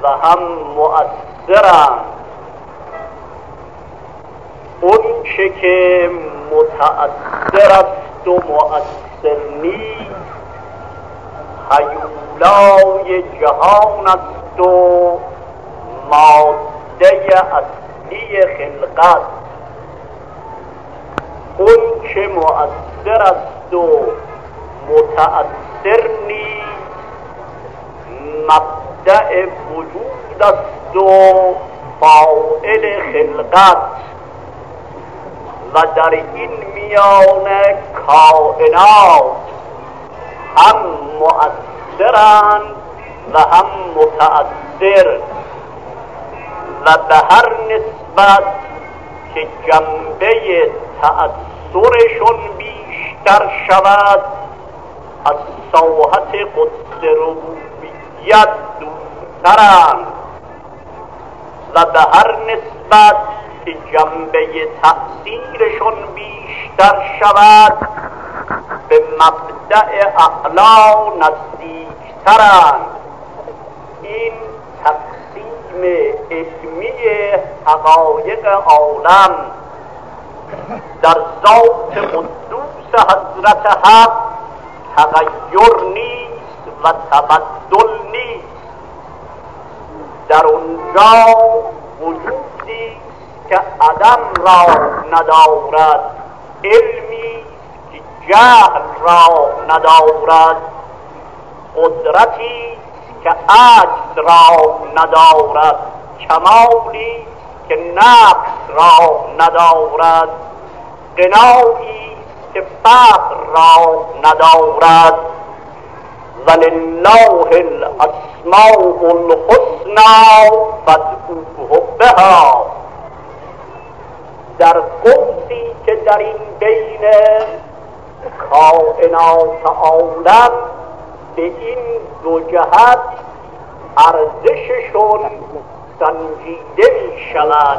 و هم مؤثرند. اون چه که متأثر است و مؤثر نیست هیولای جهان است و ماده اصلی خلقت. اون که مؤثر است و متأثر نیست مبدأ وجود است و فاعل خلقت. و در این میان کائنات هم مؤثرند و هم متأثر و به هر نسبت که جنبه تأثرشون بیشتر شود از ساحت قدس ربوبیت دورترند و به هر نسبت که جنبه تأثیرشون بیشتر شود به مبدأ اعلا نزدیکترند. این تقسیم علمی حقایق عالم در ذات قدوس حضرت حق تغییر نیست و تبدل نیست. در اونجا وجودی که عدم را ندارد، علمی که جهل را ندارد، قدرتی که عجز را ندارد، کمالی که نقص را ندارد، غنایی که فقر را ندارد. ولله الاسماء الحسنى فادعوه بها. در قوسی که در این بین کائنات عالم به این دو جهت ارزششون سنجیده می شود.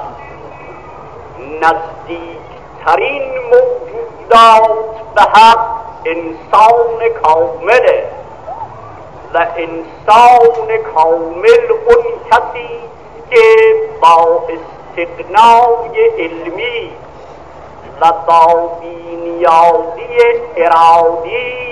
نزدیکترین موجودات به حق انسان کامله و انسان کامل اون کسی که با استغنای علمی و با بی‌نیازی ارادی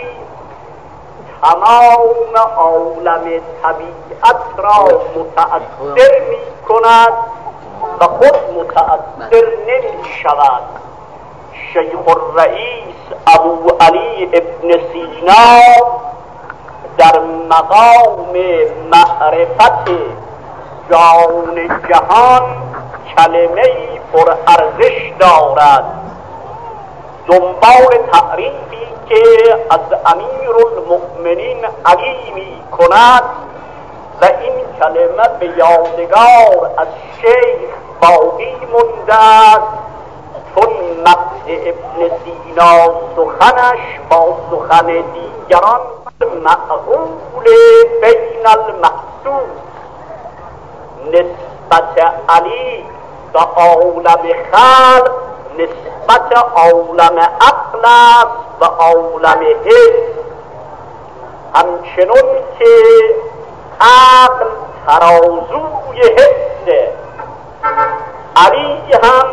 تمام عالم طبیعت را متأثر می کند و خود متأثر نمی شود. شیخ الرئیس ابو علی ابن سینا در مقام معرفت جان جهان کلمه‌ای پر ارزش دارد. دنبال تعریفی که از امیرالمؤمنین علی می کند و این کلمه به یادگار از شیخ باقی مونده است، چون مقطع ابن سینا سخنش با سخن دیگران معقول بین المحسوس. نسبت علی به عالم خلق نسبت عالم عقل است و عالم حس، همچنون که عقل ترازوی حسه، علی هم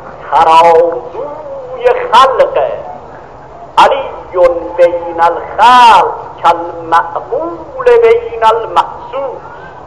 ترازوی خلقه. علی بین الخلق کالمعقول بین المحسوس.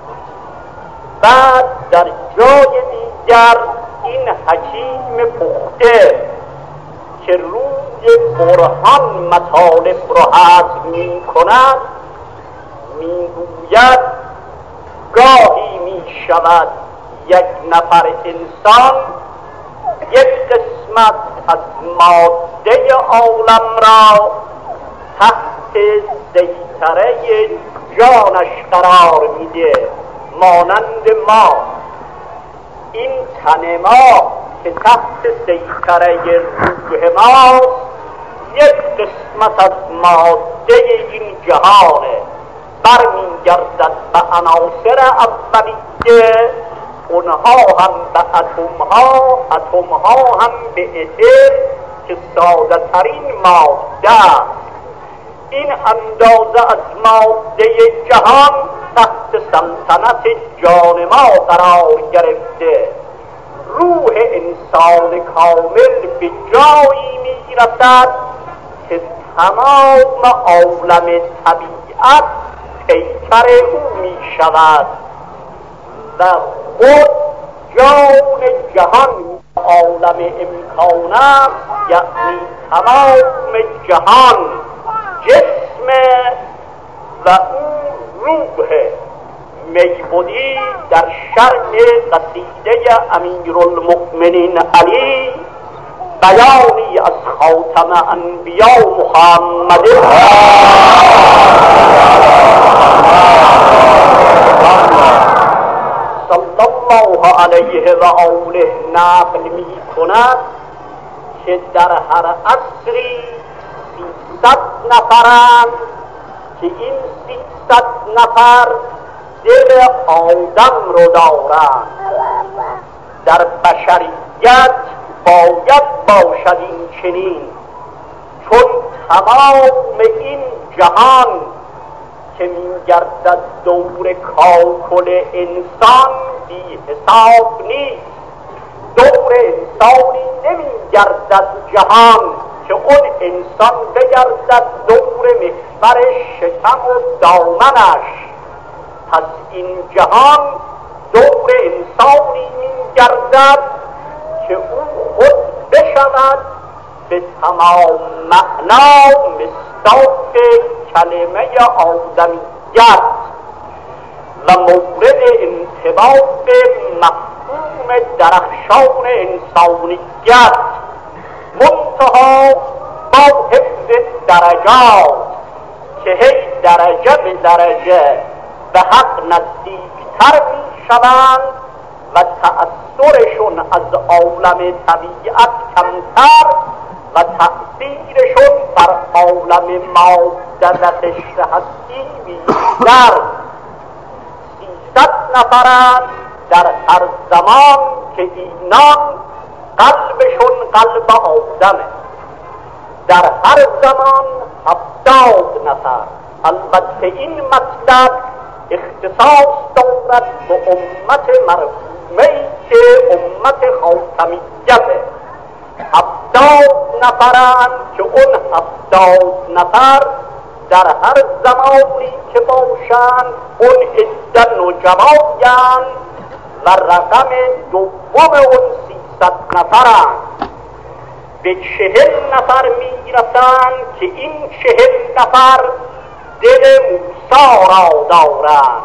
بعد در جای دیگر این حکیم پخته که روی برهان مطالب را هضم می کند می گوید گاهی می شود یک نفر انسان یک قسمت از ماده عالم را تحت سیطره جانش قرار میده، مانند ما. این تن ما که تحت سیطره روح ماست یک قسمت از ماده این جهانه، برمیگردد به عناصر اولیه، اونها هم به اتمها، اتمها هم به اتر که ساده ترین ماده. این اندازه از ماده جهان تحت سلطنت جان ما قرار گرفته. روح انسان کامل به جایی می رسد که تمام عالم طبیعت پیکر او می شود و خود جان جهان عالم امکان است، یعنی تمام جهان جسم و او روح. میبودی در شرح قصیده امیرالمؤمنین علی بیانی از خاتم انبیا محمد صلی الله علیه و آله نقل می کند که در هر عصری 300 نفرند که این 300 نفر دل آدم رو دارند. در بشریت باید باشد این چنین، چون تمام این جهان که می‌گردد دور کاکل انسان بی حساب نیست. دور انسانی نمی‌گردد جهان که اون انسان بگردد دور محور شکم و دامنش. پس این جهان دور انسانی می‌گردد که او خود بشود به تمام معنا مصداق کلمه آدمیت و مورد انطباق مفهوم درخشان انسانیت، منتها با حفظ درجات که هی درجه به درجه به حق نزدیکتر می شوند و تأثیرشون از عالم طبیعت کمتر و تأثیرشون بر عالم ماده و قشر هستی بیشتر. 300 نفرند در هر زمان که اینان قلبشون قلب آدمه، در هر زمان 70 نفر. البته این مطلب اختصاص دارد به امت مرحومه‌ای که امت خاتمیته. 70 نفرند که اون 70 نفر در هر زمانی که باشند اون عده نوجوانند و رقم دوم اون 300 نفرند. به 40 نفر میرسند که این 40 نفر دل موسی را دارند.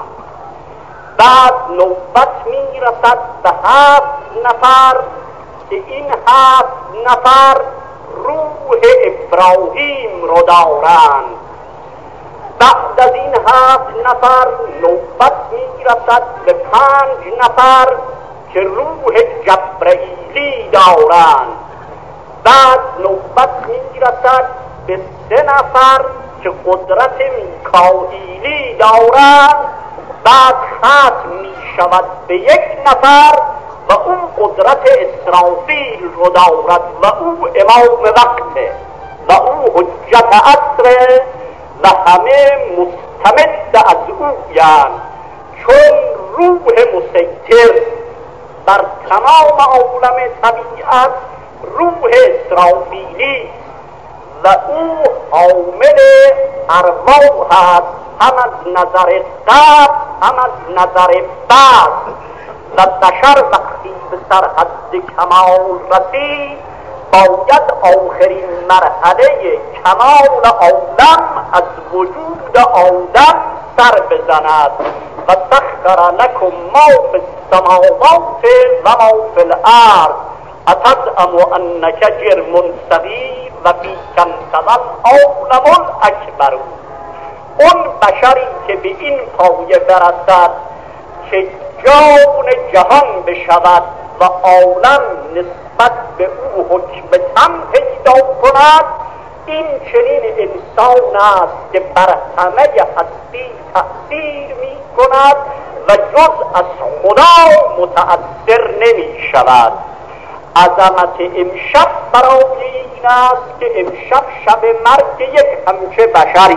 بعد نوبت میرسد به 7 نفر که این 7 نفر روح ابراهیم رو دارند. بعد از این 7 نفر نوبت میرسد به 5 نفر که روح جبرئیلی دارند. بعد نوبت میرسد به 3 نفر که قدرت میکائیلی دارند. بعد ختم می شود به 1 نفر و اون قدرت اسرافیل رو دارد و او امام وقته و او حجت عصر و همه مستمد از او یعنی، چون روح مسیطر بر تمام عالم طبیعت روح اسرافیلی و او حامل ارواح است، هم از نظر قبل هم از نظر بعد. و بشر وقتی به سرحد کمال رسید باید آخرین مرحله کمال عالم از وجود آدم سر بزند. و سخر لکم ما فی السماوات و ما فی الارض اتزعم انک جرم صغیر و فی کنتظل عالم الاکبر. اون بشری که به این پایه برسد که جان جهان بشود و عالم نسبت به او حکم تن پیدا کند، این چنین انسان است که بر همه هستی تأثیر می کند و جز از خدا متأثر نمی شود. عظمت امشب برای این است که امشب شب مرگ یک همچه بشری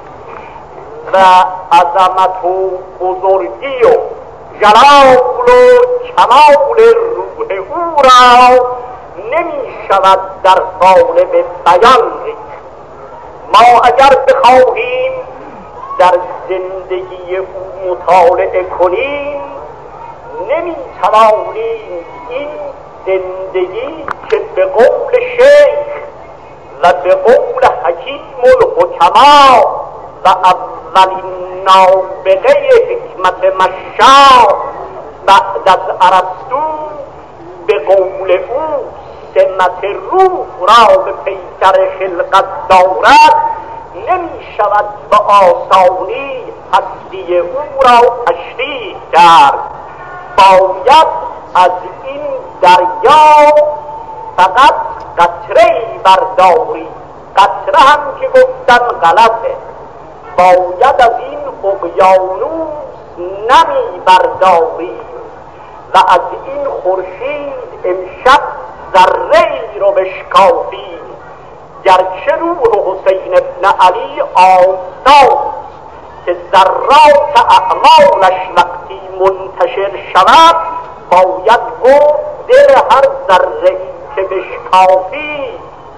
و عظمت و بزرگی و جلال و کمال روح او را نمی شود در قالب بیان ریخت. ما اگر بخواهیم در زندگی او مطالعه کنیم نمی توانیم این زندگی که به قول شیخ و به قول حکیم الحکما و اولین نابغه حکمت مشا بعد از ارسطو به قول او سمت روح را به پیکر خلقت دارد نمی شود به آسانی هستی او را تشریح کرد. باید از این دریا فقط قطره‌ای برداری. قطره هم که گفتن غلطه، باید از این اقیانوس نمی برداری و از این خورشید امشب ذره‌ای رو بشکافی. گرچه روح حسین ابن علی آفتاب که ذرات اعمالش وقتی منتشر شود باید گفت دل هر ذره‌ای که بشکافی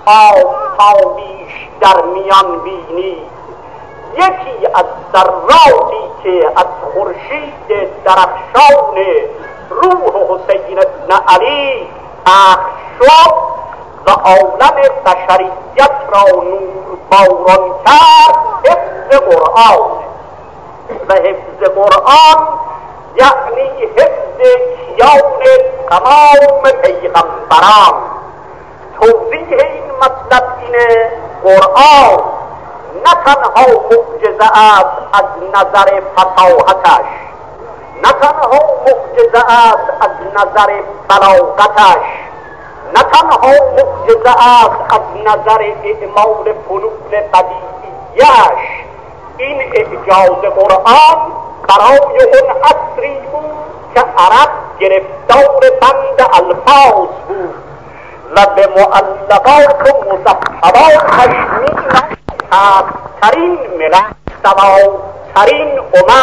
آفتابیش در میان بینی. یکی از ذراتی که از خورشید درخشان روح حسین ابن علی پخش شد و عالم بشریت را نور باران کرد حفظ قرآن. و حفظ قرآن یعنی حفظ کیان تمام پیغمبران. توضیح این مطلب اینه قرآن نه تنها معجزه است از نظر فصاحتش، نه تنها معجزه است از نظر بلاغتش، نه تنها معجزه است از نظر اعمال فنون بدیعیش. این اعجاز قرآن برای اون عصری بود که عرب گرفتار بند الفاظ بود و به معلقات و مذهباتش می‌نشد. ترین ملت، سواترین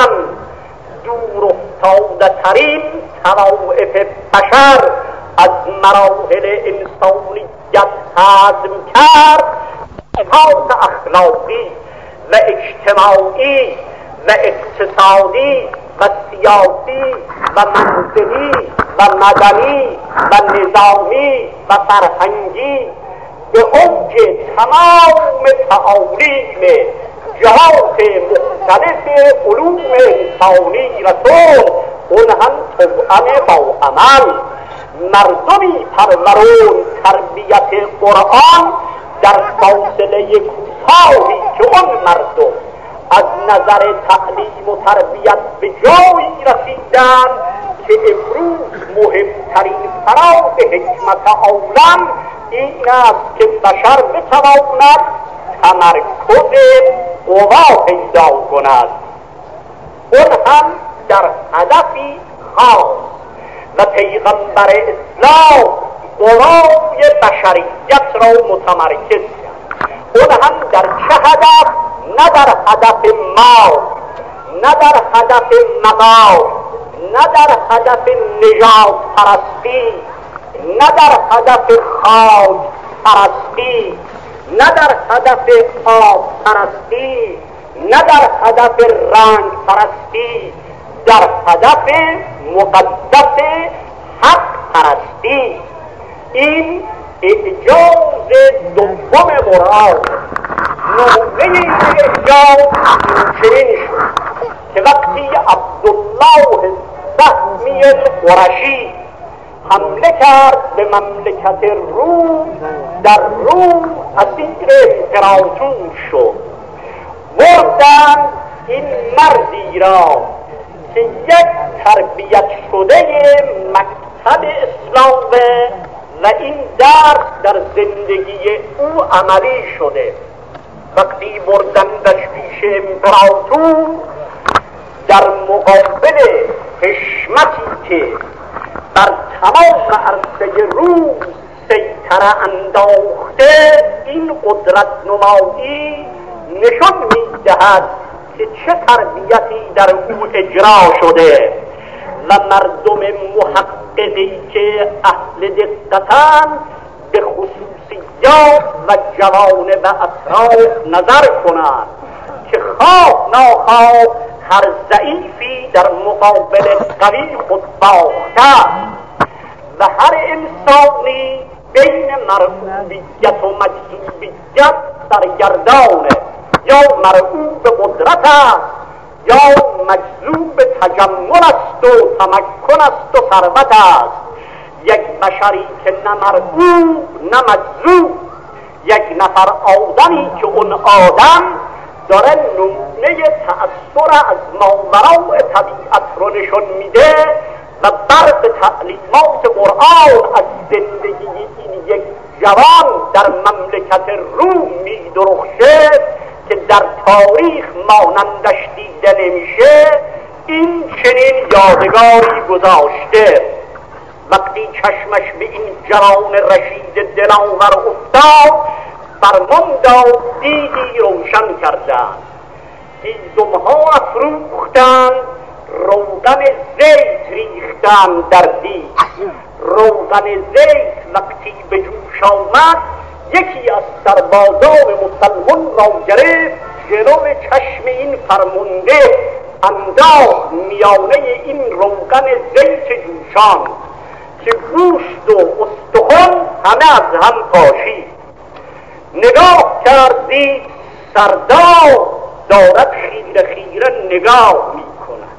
دور افتاده ترین طوائف بشر از مراحل انسانیت هضم کرد. احساس اخلاقی و اجتماعی و اقتصادی و سیاسی و منطقی و مدنی و نظامی و فرهنگی به اوج تمام تعالیم جهات مختلف علوم انسانی رسول. اون هم طبعاً با عمل مردمی پرورون تربیت قرآن در فاصله کوتاهی که اون مردم از نظر تعلیم و تربیت به جایی رسیدن که امروز مهمترین فراز حکمت عالم این است که بشر بتواند تمرکز قوا پیدا کند، اون هم در هدفی خاص. و پیغمبر اسلام قوای بشریت را متمرکز کرد. اون هم در چه هدف؟ نه در هدف مال، نه در هدف مقام، نه در هدف نژاد پرستی، نه در هدف خاک پرستی، نه در هدف آب پرستی، نه در هدف رنگ پرستی، در هدف مقدس حق پرستی. این اعجاز دوم قرآن. نمونه این اعجاز چنین شد که وقتی عبدالله سهمی القرشی حمله کرد به مملکت روم، در روم اسیر امپراتور شد. بردن این مردی را که یک تربیت شده مکتب اسلامه و این درس در زندگی او عملی شده. وقتی بردندش پیش امپراتور در مقابل حشمتی که بر تمام عرصه روم سیطره تره انداخته این قدرت نمایی نشان می‌دهد که چه تربیتی در او اجرا شده و مردم محققی که اهل دقتند به خصوصیات و جوانب اطراف نظر کنند که خواه ناخواه هر ضعیفی در مقابل قوی خود باخته و هر انسانی بین مرغوبیت و مجذوبیت سرگردانه، یا مرغوب قدرت است یا مجذوب تجمل است و تمکن است و ثروت است. یک بشری که نه مرغوب نه مجذوب، یک نفر آدمی که اون آدم داره نمونه تأثیر از ماوراء طبیعت رو نشون میده و برق تعلیمات قرآن از زندگی این یک جوان در مملکت روم می‌درخشه که در تاریخ مانندش دیده نمیشه. این چنین یادگاری گذاشته. وقتی چشمش به این جوان رشید دلاور افتاد فرمان داد دیگی روشن کردند، هیزم‌ها افروختند، روغن زیت ریختند در دیگ. روغن زیت وقتی به جوش آمد یکی از سربازان مسلمان را گرفت، جلو چشم این فرمانده انداخت میانه این روغن زیت جوشان که گوشت و استخوان همه از هم پاشید. نگاه کردید سردار دارد خیره خیره نگاه می کند.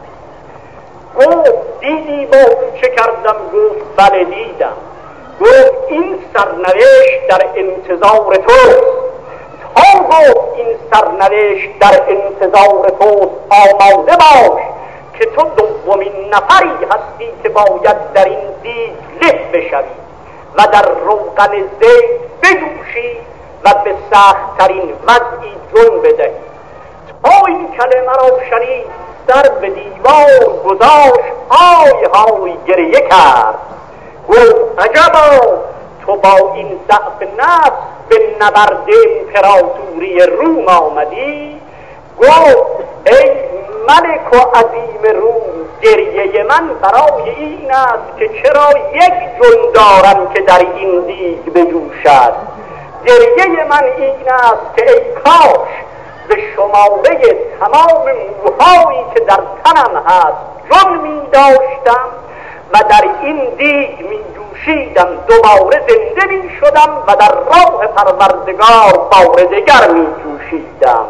گفت دیدی با چه کردم؟ گفت بله دیدم. گفت این سرنوشت در انتظار توست. تا گفت این سرنوشت در انتظار توست آماده باش که تو دومین نفری هستی که باید در این دیگ له بشوی و در روغن زیت بجوشی و به سخت‌ترین وضعی جون بدهی. تا این کلمه را شنید سر به دیوار گذاشت، های های گریه کرد. گفت عجبا تو با این ضعف نفس به نبرد امپراتوری روم آمدی؟ گفت ای ملک و عظیم روم، گریه من برای این است که چرا یک جون دارم که در این دیگ بجوشد. گریه من این است که ای کاش به شماره تمام موهایی که در تنم هست جون می داشتم و در این دیگ می جوشیدم، دوباره زنده می شدم و در راه پروردگار بار دگر می جوشیدم.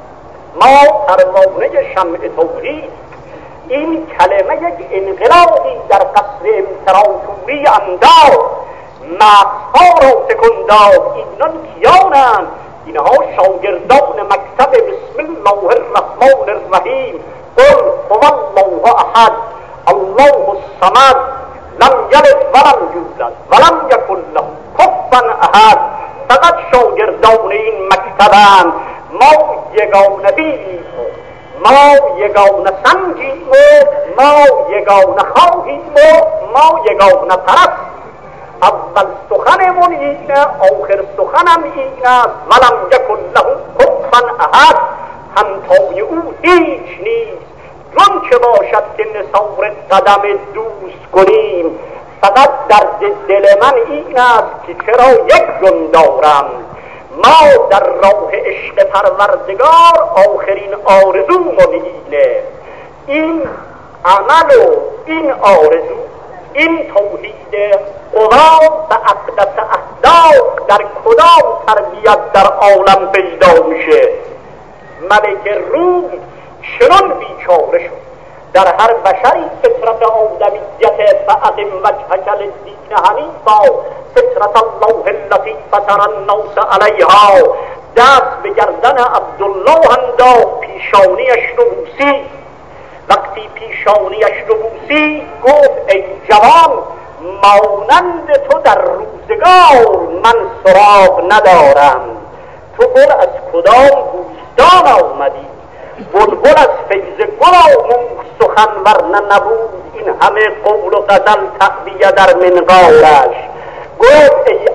ما پروانه شمع توحید. این کلمه یک انقلابی در قصر امپراتوری انداز، مغزها را تکان داد. اینان کیانند؟ اینها شاگردان مکتب بسم الله الرحمن الرحیم. قل هو الله احد الله الصمد لم یلد ولم یولد ولم یکن له کفوا احد. فقط شاگردان این مکتبند. ما یگانه بینیم و ما یگانه سنجیم و ما یگانه خواهیم و ما یگانه پرست. اول سخنمون اینه، آخر سخنم این است. ولم یکن له کفوا احد. همتای او هیچ نیست جون که باشد که نثار قدم دوست کنیم. فقط در دل من این است که چرا یک جون دارم. ما در راه عشق پروردگار آخرین آرزومون اینه. این عمل و این آرزو، این توحید قوا و اقدس اهداف در کدام تربیت در عالم پیدا میشه؟ ملک روم چنان بیچاره شد. در هر بشری فطرت آدمیت فاقم وجهک للدین حنیفا فطرت الله التي فطر الناس علیها. دست به گردن عبدالله انداخت، پیشانیش رو بوسید. وقتی پیشانیش رو بوسید گفت ای جوان، مانند تو در روزگار من سراغ ندارم. تو گل از کدام بوستان آمدی؟ بلبل از فیض گل آموخت سخن، ورنه نبود این همه قول و غزل تعبیه در منقارش. گفت ای عظیم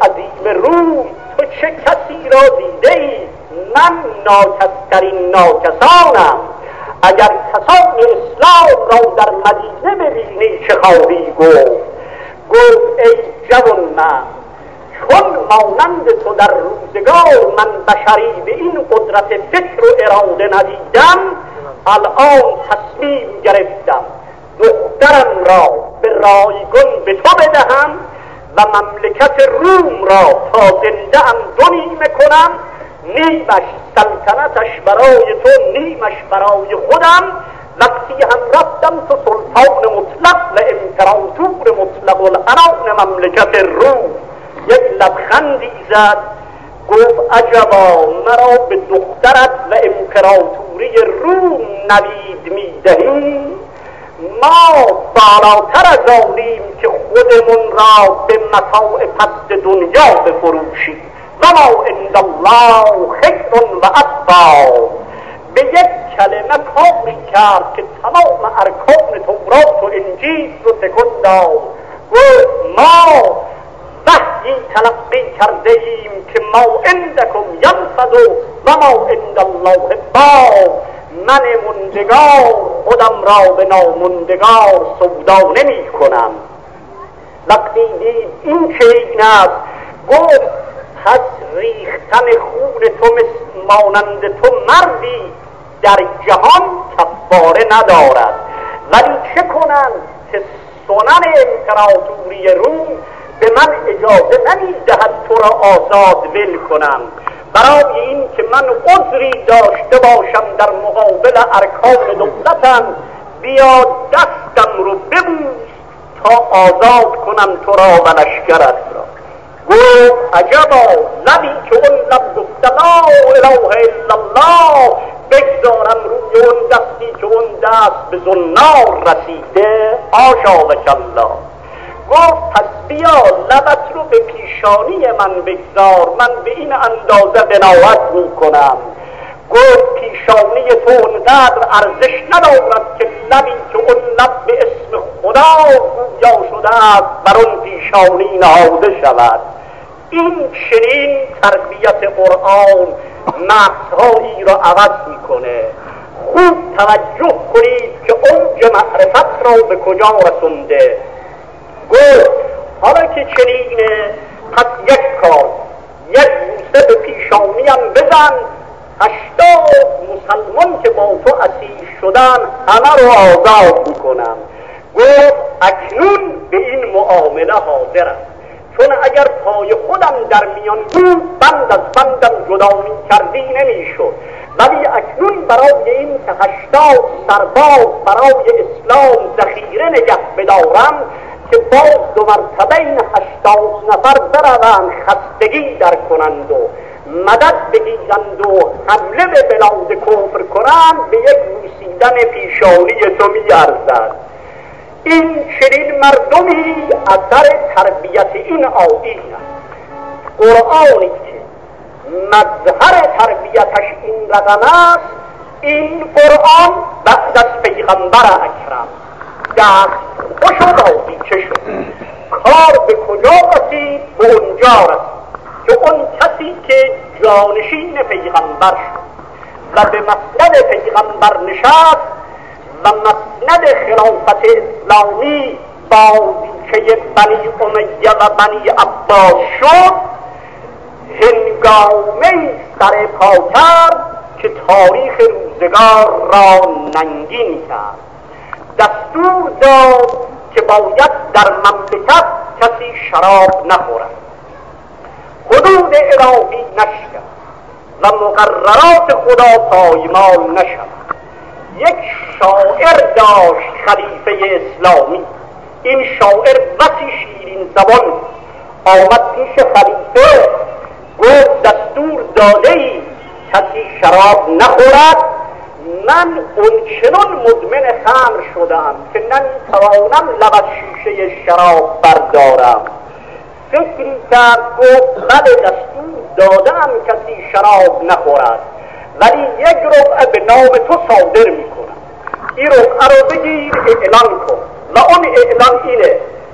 خشم روم تو چه کسی را دیده ای؟ من ناکس‌ترین ناکسانم. اگر کسان اسلام را در مدینه ببینی چه خواهی گفت ای جوان من، چون مانند تو در روزگار من بشری به این قدرت فکر و اراده ندیدم، الان تصمیم گرفتم دخترم را به رایگان به تو بدهم و مملکت روم را تا زنده ام دو نیمه کنم، نیمش سلطنتش برای تو، نیمش برای خودم. وقتی هم رفتم تو سلطان مطلق و امپراتور مطلق العنان مملکت روم. یک لبخندی زد گفت عجبا، مرا به دخترت و امپراتوری روم نوید میدهی؟ ما بالاتر از آنیم که خودمون را به متاع پست دنیا بفروشیم و ما عند الله خیر و ابقی. به یک کلمه کاری کرد که تمام ارکان تورات و انجیل رو تکون داد. گفت ما وحی تلقی کرده ایم که ما عندکم ینفد و ما عند الله باق. من مندگار خودم را به نامندگار سودا نمی کنم. وقتی دید این چنین است گفت پس ریختن خون تو مانند تو مردی در جهان کفاره ندارد. ولی چه کنم که سنن امپراتوری روم به من اجازه نمیدهد تو را آزاد ول کنم. برای این که من عذری داشته باشم در مقابل ارکان دولتم، بیا دستم رو ببوس تا آزاد کنم تو را و لشکرت را. گفت عجبا، لبی که اون لب گفت لا اله الا الله، بگذارم روی اون دستی که اون دست به زنار رسیده؟ آشا و کلا. گفت پس بیا لبت رو به پیشانی من بگذار، من به این اندازه قناعت می کنم. گفت پیشانی تو اونقدر ارزش ندارد که لبی که اون لب به اسم خدا گویا شده است بر اون پیشانی نهاده شود. این چنین تربیت قرآن مغزهایی را عوض میکنه. خوب توجه کنید که اوج معرفت را به کجا رسونده. گفت حالا که چنینه پس یک کار، یک بوسه به پیشانیم بزن، 80 مسلمان که با تو اسیر شدن همه رو آزاد میکنم. گفت اکنون به این معامله حاضرم، چون اگر پای خودم در میان بود بند از بندم جدا کردی نمیشد. ولی اکنون برای این که 80 سرباز برای اسلام ذخیره نگه بدارم که باز دو مرتبه این 80 نفر بروند خستگی در کنند و مدد بگیرند و حمله به بلاد کفر کنند، به یک بوسیدن پیشانی تو میارزد. این چنین مردمی اثر تربیت این آیین است. قرآنی که مظهر تربیتش این رقم است، این قرآن بعد از پیغمبر اکرم دست خوش و راضیچه شد. کار به کجا رسید؟ به اونجا رسید که اون کسی که جانشین پیغمبر شد و به مسند پیغمبر نشست و مسند خلافت اسلامی بازیچه بنی امیه و بنی عباس شد، هنگامه سر پا کرد که تاریخ روزگار را ننگین کرد. دستور داد که باید در مملکت کسی شراب نخورد، حدود الهی نشکند و مقررات خدا پایمال نشود. یک شاعر داشت خلیفه اسلامی، این شاعر بسی شیرین زبان، آمد پیش خلیفه گفت دستور داده‌ای کسی شراب نخورد. من اونچنان مدمن خمر شدم که نمیتوانم لب از شیشه شراب بردارم. فکری کرد گفت بله دستور دادم کسی شراب نخورد، ولی یک ربع به نام تو صادر میکنم. این ربع رو بگیر اعلان کن و اون اعلان اینه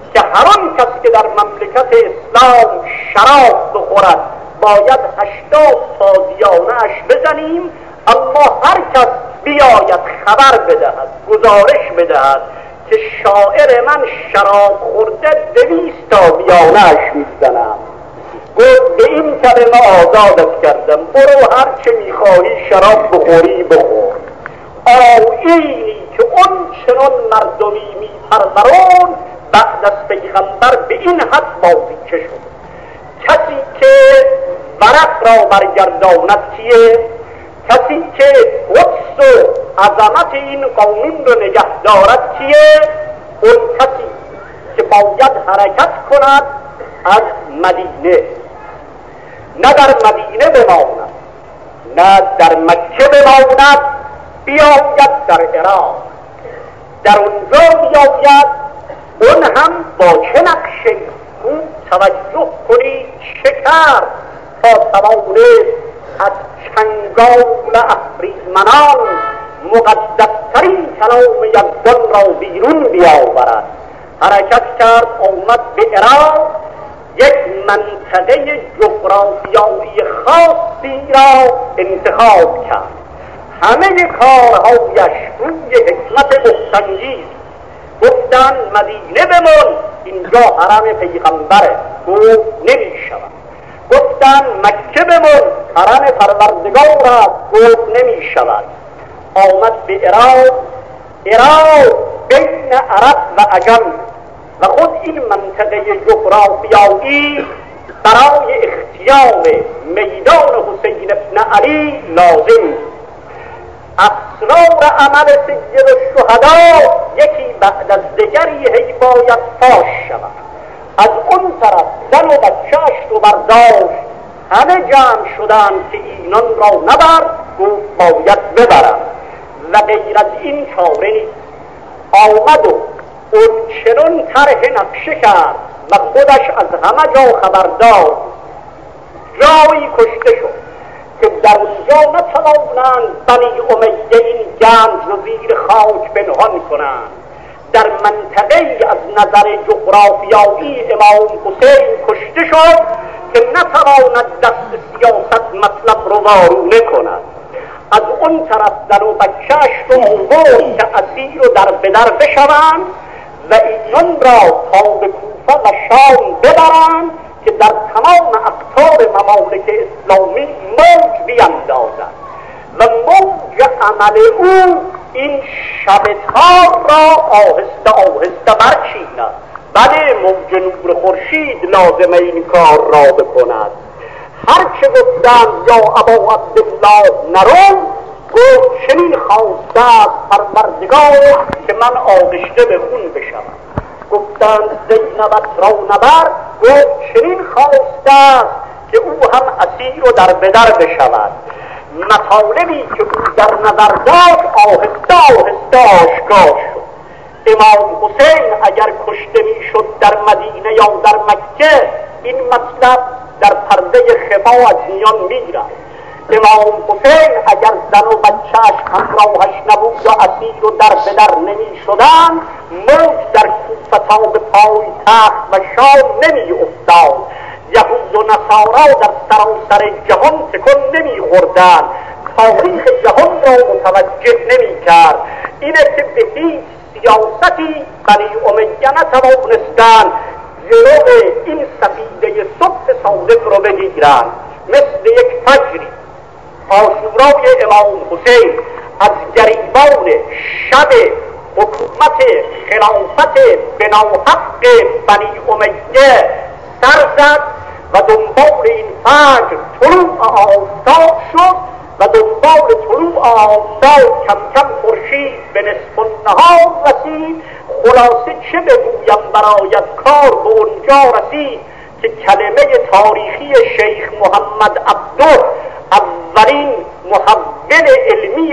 که هر آن کس که در مملکت اسلام شراب بخورد باید 80 تازیانه اش بزنیم، اما هر کس بیاید خبر بدهد، گزارش بدهد که شاعر من شراب خورده 200 تازیانه اش میزنم. گفت به این کلمه آزادت کردم، برو هر چه میخواهی شراب بخوری بخور. آیینی که اون چنان مردمی میپرورون بعد از پیغمبر به این حد بازیچه شد. کسی که ورق را برگرداند کیه؟ کسی که قدس و عظمت این قانون رو نگه دارد کیه؟ اون کسی که باید حرکت کند از مدینه، نه در مدینه بماند، نه در مکه بماند، بیاید در عراق، در اونجا بیاید. اون هم با چه نقشه؟ خوب توجه کنید چه کرد تا توانست از چنگال اهریمنان مقدسترین کلام یزدان را بیرون بیاورد. حرکت کرد، آمد به عراق، یک منطقه جغرافیایی خاصی را انتخاب کرد. همه کارهایش روی حکمت مستنجیز. گفتن مدینه بمون، اینجا حرم پیغمبره، گفت نمی شود. گفتن مکه بمون، حرم پروردگار است، گفت نمی شود. آمد به عراق. عراق بین عرب و عجم و خود این منطقه جغرافیایی برای اختیار میدان حسین ابن علی لازم. اسرار عمل سید الشهدا یکی بعد از دیگری هی باید فاش شود. از اون طرف زن و بچه‌اش رو برداشت، همه جمع شدن که اینان را نبرد، گفت باید ببرم و غیر از این چاره نیست. آمد و اون چنان طرح نقشه کرد و خودش از همه جا خبردار، جایی کشته شد که در اونجا نتوانند بنی امیه این گنج رو زیر خاک پنهان کنند. در منطقه از نظر جغرافیایی امام حسین کشته شد که نتواند دست سیاست مطلب رو وارونه کند. از اون طرف زن و بچه‌اش رو آورد که اسیر رو در بدر بشوند و اینان را تا به کوفه و شام ببرند که در تمام اقطار ممالک اسلامی موج بیندازد و موج عمل او این شبتار را آهسته آهسته برچیند. بله، موج نور خورشید لازم این کار را بکند. هرچه گفتم یا ابا عبدالله نرو، گفت چنین خواسته از پروردگار که من آغشته به خون بشم. گفتند زینبت را نبر، گفت چنین خواسته است که او هم اسیر و در بدر بشود. مطالبی که او در نظر داشت آهسته آهسته آشکار شد. امام حسین اگر کشته می شد در مدینه یا در مکه، این مطلب در پرده خفا از میان می رفت. امام حسین اگر زن و بچه‌اش همراهش نبود و اسیر و در بدر نمی شدن، موج در کوفه تا به پای تخت و شام نمی افتاد. یهود و نصارا در سراسر جهان تکون نمی خوردن، تاریخ جهان را متوجه نمی کرد. اینه که به هیچ سیاستی بنی امیه نتوانستند جلو این سفیده صبح صادق رو بگیرن. مثل یک فجری عاشورای امام حسین از گریبان شب حکومت خلافت بناحق بنی امیه سر زد و دنبال این فجر طلوع آفتاب شد و دنبال طلوع آفتاب کم کم خورشید به نصف النهار رسید. خلاصه چه بگویم برایت، کار به اونجا رسید که کلمه تاریخی شیخ محمد عبده، اولین محول علمی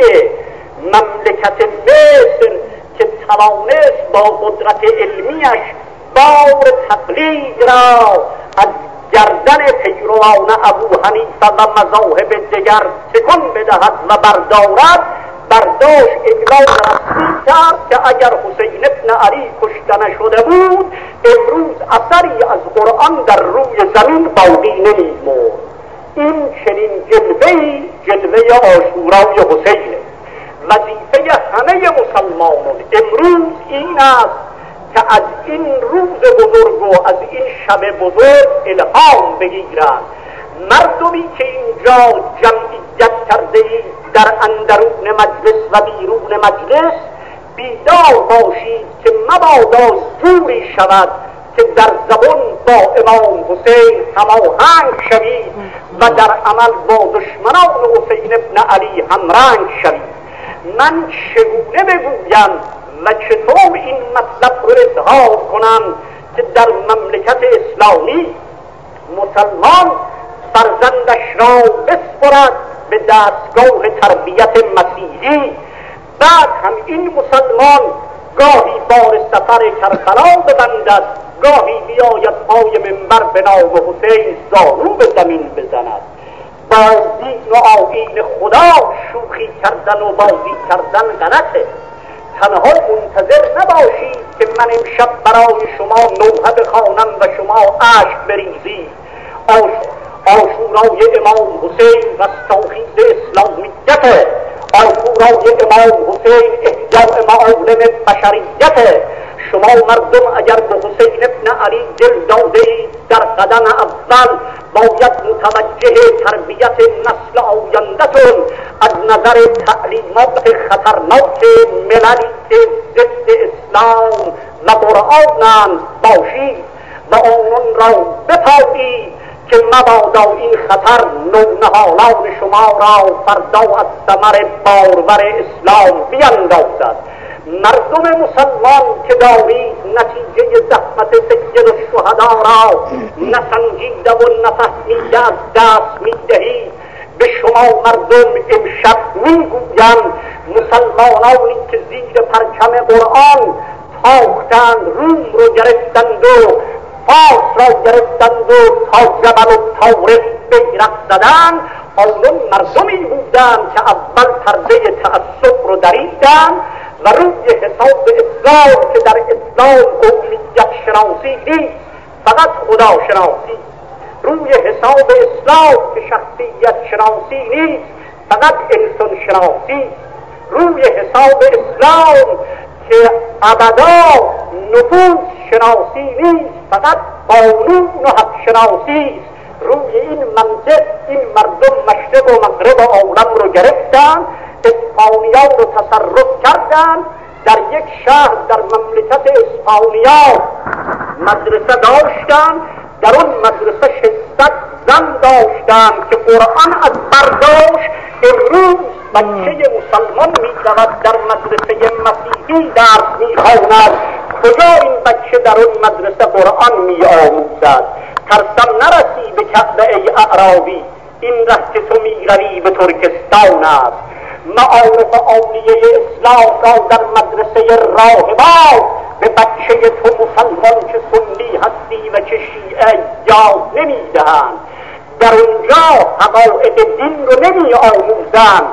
مملکت مصر که توانست با قدرت علمیش بار تقلید را از گردن پیروان ابو حنیفه و مذاهب دیگر تکان بدهد و بردارد، برداشت اعلام رسمی کرد که اگر حسین ابن علی کشته نشده بود امروز اثری از قرآن در روی زمین باقی نمی‌ماند. این چنین جلوه عاشورای حسینه. وظیفه همه مسلمانان امروز این است که از این روز بزرگ و از این شب بزرگ الهام بگیرند. مردمی که اینجا جمعیت کرده اید در اندرون مجلس و بیرون مجلس، بیدار باشید که مبادا جوری شود که در زبان با امام حسین هماهنگ شوید و در عمل با دشمنان حسین ابن علی همرنگ شوید. من چگونه بگویم و چطور این مطلب رو اظهار کنم که در مملکت اسلامی مسلمان فرزندش را بسپرد به دستگاه تربیت مسیحی، بعد هم این مسلمان گاهی بار سفر کربلا ببندد، گاهی بیاید پای منبر به نام حسین زانو به زمین بزند. با دین و آیین خدا شوخی کردن و بازی کردن غلطه. تنها منتظر نباشید که من امشب برای شما نوحه بخوانم و شما اشک بریزید. عاشورای امام حسین رستاخیز اسلامیته، عاشورای امام حسین احیاء معالم بشریته. شما مردم اگر به حسین ابن علی دل داده اید در قدم اول باید متوجه تربیت نسل آینده‌تون از نظر تعلیمات خطرناک مللی که ضد اسلام و قرآنند باشید و آنان را بپایید که مبادا این خطر نونهالان شما را فردا از ثمر بارور اسلام بیندازد. مردم مسلمان که دارید نتیجه زحمت سید الشهدا را نسنجیده و نفهمیده از دست میدهید، به شما مردم امشب میگویم مسلمانانی که زیر پرچم قرآن تاختند، روم رو گرفتند و فارس را گرفتند و تا جبل و طارق بیرق زدند، آنان مردمی بودند که اول پرده تعصب رو دریدند و روی حساب اسلام که در اسلام قومیت شناسی نیست فقط خدا شناسی، روی حساب اسلام که شخصیت شناسی نیست فقط انسان شناسی، روی حساب اسلام که ابدا نفوس شناسی نیست فقط قانون و حق شناسی است. روی این منطق این مردم مشرق و مغرب عالم رو گرفتن، اسپانیا رو تصرف کردن. در یک شهر در مملکت اسپانیا مدرسه داشتن، در اون مدرسه 600 زن داشتن که قرآن از برداشت. امروز بچه مسلمان می‌رود در مدرسه مسیحی درس می‌خواند، کجا این بچه در اون مدرسه قرآن می‌آموزد؟ ترسم نرسی به کعبه ای اعرابی، این ره که تو می‌روی به ترکستان است. معارف عالیه اسلام را در مدرسه راهبان به بچه تو مسلمان که سنی هستی و که شیعه یاد نمی‌دهند. در اونجا حقایق دین رو نمی آموزند،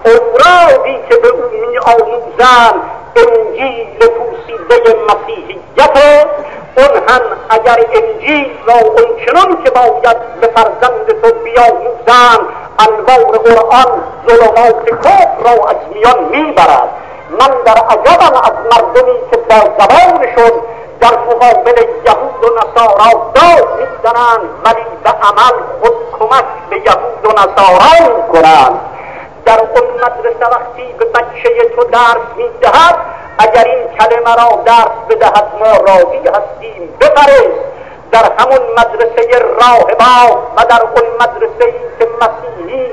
اوراقی که به او می آموزند انجیل پوسیده مسیحیت. اون هم اگر انجیل را اونچنان که باید به فرزند تو بیاموزند، انوار قرآن ظلمات کفر را از میان میبرد. من در عجبم از مردمی که با زبانشون در مقابل یهود و نصارا داد میزنند ولی به عمل خود کمک به یهود و نصارا میکنند. در اون مدرسه وقتی به بچه تو درس میدهد، اگر این کلمه را درس بدهد ما راضی هستیم بپرست. در همون مدرسه راهبان و در اون مدرسه که مسیحی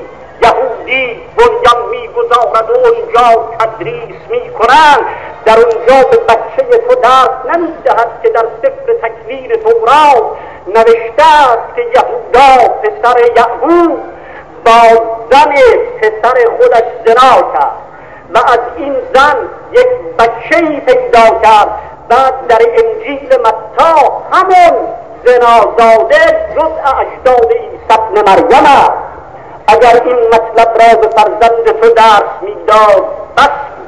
یهودی بنیان میگذارد و اونجا تدریس میکنند، در اونجا به بچه تو درس نمیدهد که در سفر تکوین تورات نوشته است که یهودا پسر یعقوب با زن پسر خودش زنا کرد و از این زن یک بچه‌ای پیدا کرد. بعد در انجیل متی همون زنازاده جزء اجداد عیسی ابن مریم است. اگر این مطلب را به فرزند تو درس میداد بس بود،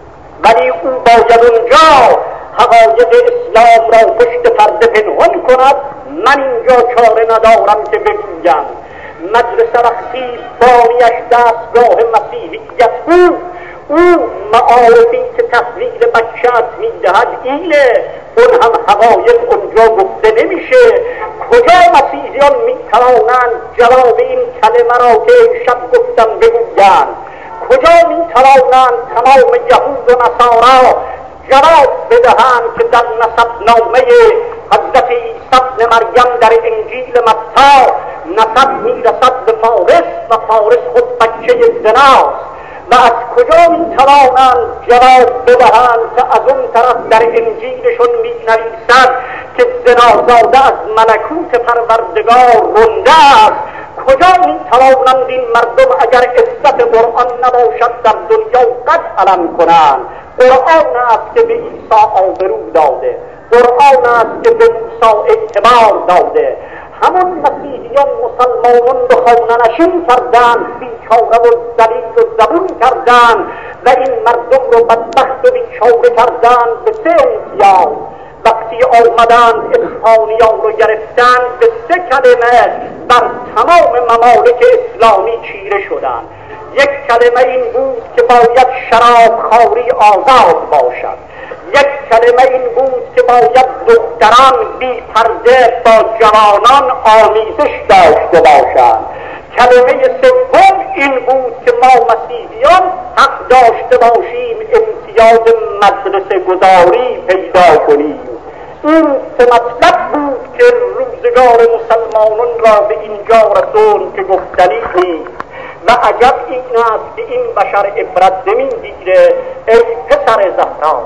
ولی او باید اونجا حقایق اسلام را پشت پرده پنهان کند. من اینجا چاره ندارم که بگویم. مدرسه وقتی بانیش دستگاه مسیحیت بود، او معارفی که تحویل بچه‌ات میدهد اینه، اون هم حقایق اونجا گفته نمیشه. کجا مسیحیان میتوانند جواب این کلمه را که شب گفتم بگویند؟ کجا میتوانند تمام یهود و نصارا جواب بدهند که در نسبنامه حضرت عیسی ابن مریم در انجیل متی نسب میرسد به فارس و فارس خود بچه زناست؟ و از کجا میتوانند جواب بدهند که از اون طرف در انجیلشون مینویسد که زنازاده از ملکوت پروردگار رونده است؟ کجا میتوانند این مردم اگر عزت قرآن نباشد در دنیا قد علم کنند؟ قرآن است که به عیسی آبرو داده، قرآن است که به موسی اعتبار داده. همون مسیحیان مسلمانان به خانه نشین کردند، بیچاره و ذلیل و زبون کردند و این مردم رو بدبخت و بیچاره کردند به سه امتیاز. وقتی آمدند اسپانیان رو گرفتند به سه کلمه بر تمام ممالک اسلامی چیره شدند. یک کلمه این بود که باید شرابخواری آزاد باشد، یک کلمه این بود که باید دختران بی پرده با جوانان آمیزش داشته باشند. کلمه سوم این بود که ما مسیحیان حق داشته باشیم امتیاز مدرسه گذاری پیدا کنیم. این سه مطلب بود که روزگار مسلمانان را به اینجا رسوند که گفتنی نیست. و عجب این است که این بشر عبرت نمیگیره. ای پسر زهرا،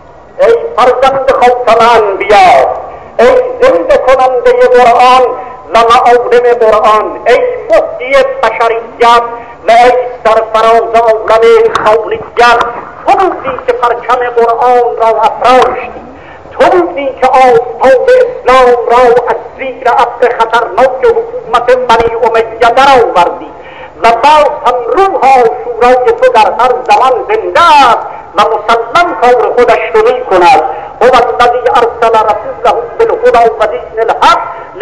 ای فرزند خاتم انبیا، ای زنده کننده قرآن و معالم قرآن، ای مفتی بشریت و ای سرفراز عالم خالقیت، تو بودی که پرچم قرآن را افراشتی، تو بودی که آفتاب اسلام را از زیر ابر خطرناک حکومت بنی امیه درآوردی و باز هم روح آشورای تو در هر زمان زنده است و مسلم کار خودش رو می کند. هو الذی ارسل رسوله بالهدی و دین الحق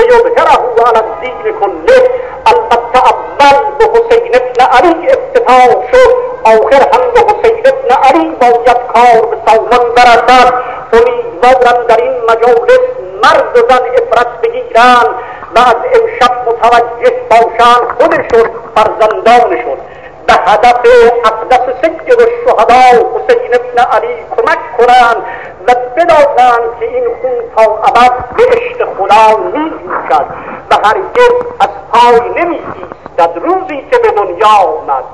لیظهره علی الدین کله. البته اول به حسین ابن علی افتتاح شد، آخر هم به حسین ابن علی باید کار به سامان برسد. امیدوارم در این مجالس مرد و زن عبرت بگیرند و از امشب متوجه باشند خودشون فرزندانشون به هدف اقدس سید الشهدا حسین ابن علی کمک کنند و بدانند که این خون تا ابد به عشق خدا می‌جوشد و هرگز از پای نمی‌ایستد. روزی که به دنیا آمد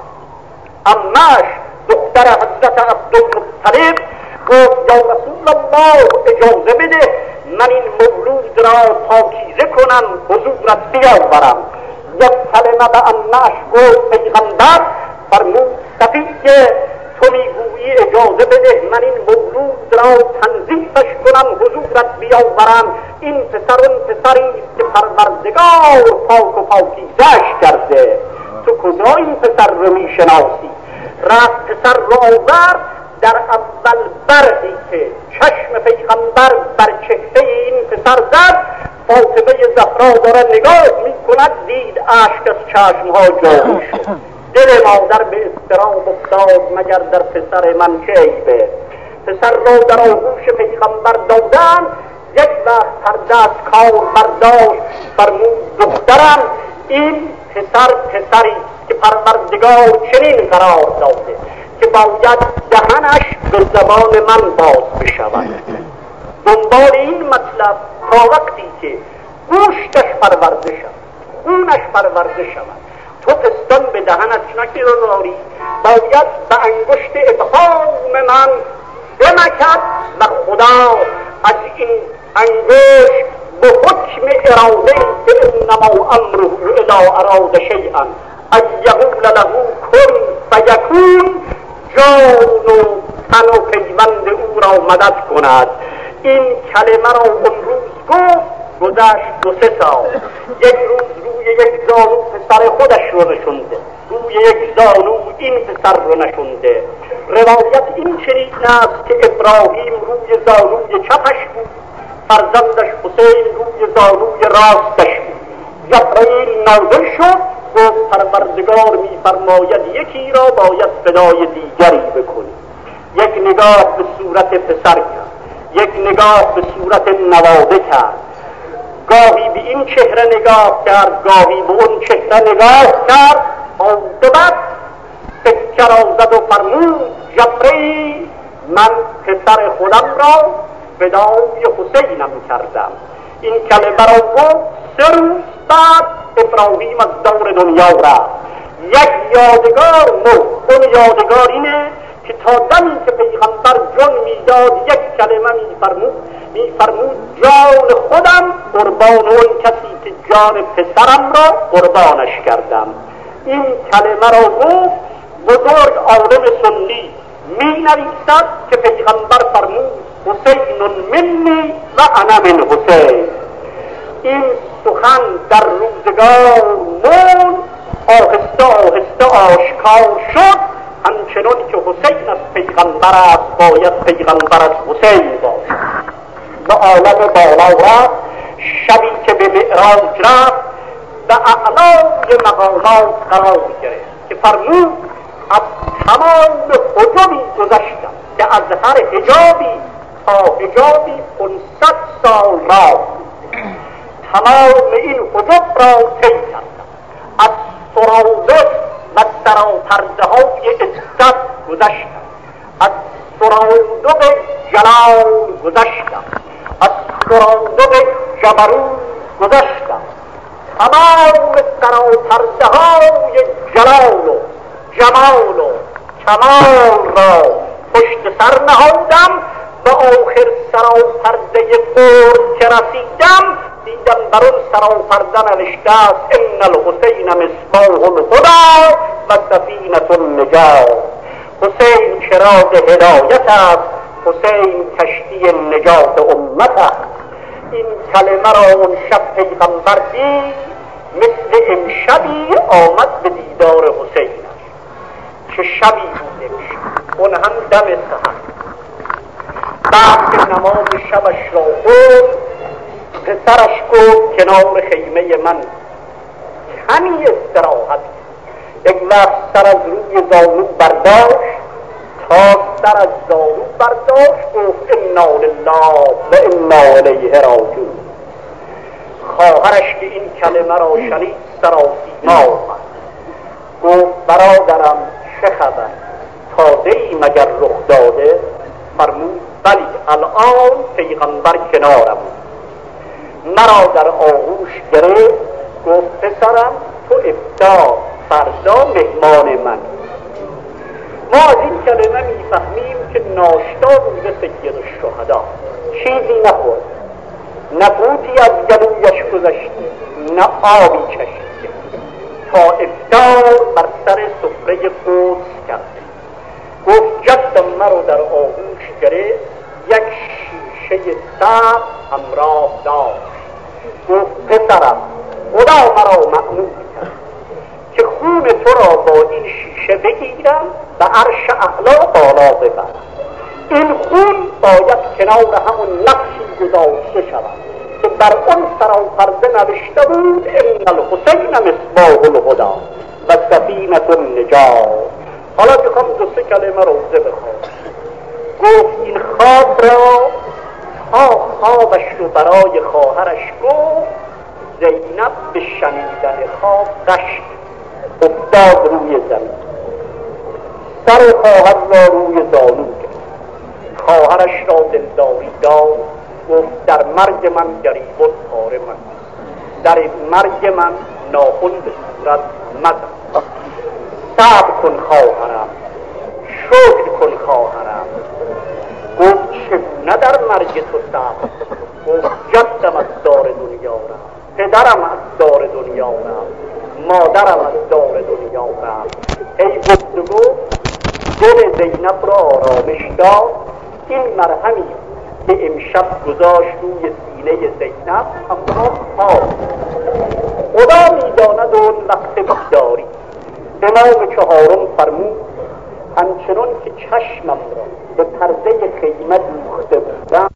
عمه‌اش دختر حضرت عبدالمطلب گفت یا رسول الله اجازه بده من این مولود را پاکیزه کنم حضورت بیاورم. یک کلمه به عمه‌اش گفت پیغمبر فرمود صفیه تو میگویی اجازه بده من این مولود را تنظیفش کنم حضورت بیاورم؟ این پسر اون پسری است که پروردگار پاک و پاکیزه‌اش کرده. تو کجا این پسر رو میشناسی؟ رفت پسر رو آورد، در اول برقی که چشم پیغمبر بر چهره این پسر زد، فاطمه زهرا داره نگاه میکند، دید اشک از چشمها جاری شد. دل مادر به اضطراب افتاد مگر در پسر من چه عیبه؟ پسر را در آغوش پیغمبر دادن، یک وقت پرده از کار برداشت، فرمود دخترم این پسری که پروردگار چنین قرار داده که باید دهنش به زبان من باز بشود. دنبال این مطلب تا وقتی که گوشتش پرورده شد، خونش پرورده شود، تو پستان به دهنش نگذاری، باید به انگشت ابهام من بمکد و خدا از این انگشت به حکم اراده که انما امره اذا اراد شیئا ان یقول له کن فیکون جان و تن و پیوند او را مدد کند. این کلمه را اون روز گفت، گذشت 2-3 سال. یک روز روی یک زانو پسر خودش رو نشونده، روی یک زانو این پسر رو نشونده. روایت این چنین است که ابراهیم روی زانوی چپش بود، فرزندش حسین روی زانوی راستش بود. جبرئیل نازل شد، گفت پروردگار می‌فرماید یکی را باید فدای دیگری بکنی. یک نگاه به صورت پسر کرد، یک نگاه به صورت نواده کرد، گاهی به این چهره نگاه کرد، گاهی به اون چهره نگاه کرد. عاقبت سکه را زد و فرمود جبرئیل من پسر خودم را فدای حسینم کردم. این کلمه را گفت 3 روز بعد ابراهیم از دور دنیا رفت. یک یادگار مرد. اون یادگار اینه که تا دمی که پیغمبر جان میداد یک کلمه میفرمود جان خودم قربان اون کسی که جان پسرم را قربانش کردم. این کلمه را گفت. بزرگ عالم سنی می نویسد که پیغمبر فرمود حسین منی و انا من حسین. این سخن در روزگار مون آهسته آهسته آشکار شد، همچنان که حسین از پیغمبر است باید پیغمبر از حسین باشد. به عالم بالا رفت. شبی که به معراج رفت به اعلای مقامات قرار گرفت که فرمود از تمام حجبی گذشتم که از هر حجابی تا حجابی 500 سال را تمام این حجب را طی کردم. از سراوه و سراپرده های عزت گذشتم، از سراوه جلال گذشتم، از سراوه جبروت گذشتم. تمام سراپرده های جلال و جمال و کمال را پشت سر نهادم. و آخر سراپرده قرب که رسیدم دیدم بر اون سراپرده نوشته است ان الحسین مصباح الهدی و سفینة النجات. حسین چراغ هدایت است، حسین کشتی نجات امت است. این کلمه را اون شب پیغمبر دید، مثل امشبی آمد به دیدار حسین. چه شبی بود امشب، اون هم دم سحر. بعد که نماز شبش را خورد پسرش گفت کنار خیمه من کمی استراحت. یک وقت سر از روی زانو برداشت، تا سر از زانو برداشت گفت انا لله و انا الیه راجعون. خواهرش که این کلمه را شنید سراسیما آمد، گفت برادرم چه خبر، تازه‌ای مگر رخ داده؟ فرمود بلی الان پیغمبر کنارم، مرا در آغوش گرفت، گفت پسرم تو افطار، فردا مهمان من. ما از این کلمه میفهمیم که ناشتا روز سید الشهدا، چیزی نخورد، نه قوطی از گلویش گذشته، نه آبی چشیده، تا افطار بر سر سفره قدس کرد. گفت جدم مرا در آغوش گرفت، یک شیشه سبز همراه داشت. گفت پسرم خدا مرا مأمور کرد که خون تو را با این شیشه بگیرم و عرش اعلا بالا ببرم. این خون باید کنار همون نقشی گذاشته شود که بر اون سراپرده نوشته بود ان الحسین مصباح الهدی و سفینة النجات. حالا میخوام 2-3 کلمه روزه بخوام. گفت این خواب را تا خوابش رو برای خواهرش گفت، زینب به شنیدن خواب قشت افتاد روی زمین، سر خواهر را روی زانو کرد، خواهرش را دلداری داد. گفت در مرگ من گریبان پاره من، در مرگ من ناخن به صورت مزن، صبر کن خواهرم، شکر کن خواهرم. گفت چگونه در مرگ تو صبر؟ گفت جدم از دار دنیا رفت، پدرم از دار دنیا رفت، مادرم از دار دنیا رفت. ای گفتگو دل زینب را آرامش داد. این مرهمی که امشب گذاشت روی سینه زینب همراه خدا میداد مقام چهارم فرمود همچنان که چشمم